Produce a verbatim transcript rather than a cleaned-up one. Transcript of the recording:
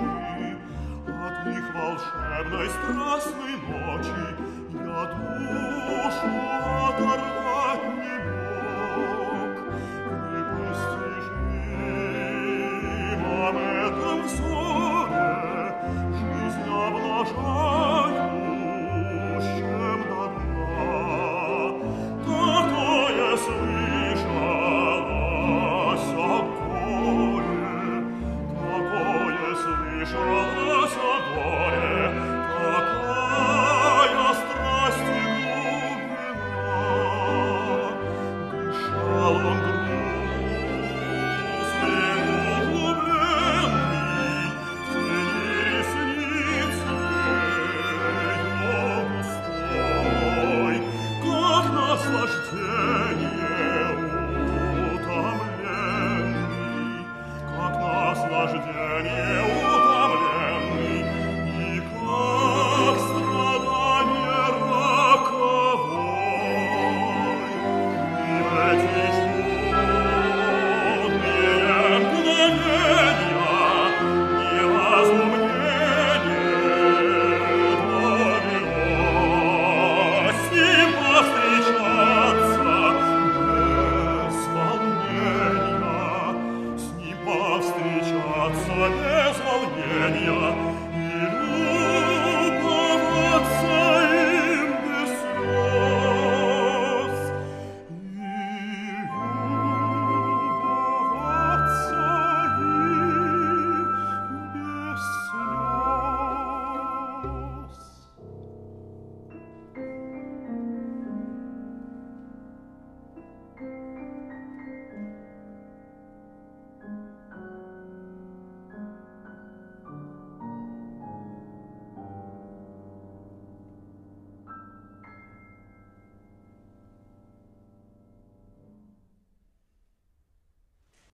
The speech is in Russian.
очи. От них волшебной страстной ночи я душу оторвать не мог. В непостижимом этом взоре жизнь облажающем до дна. Такое слышалось о горе, такое слышалось о горе, такая страсть и глубина. Дышал он грустный, углубленный, в тени ресниц ее густой, как наслаждение утомленный, как наслаждение утомленный, и как страдание роковой. И в эти чудные мгновения невозмущение довелось с ним повстречаться без волнения, с ним повстречаться без волнения.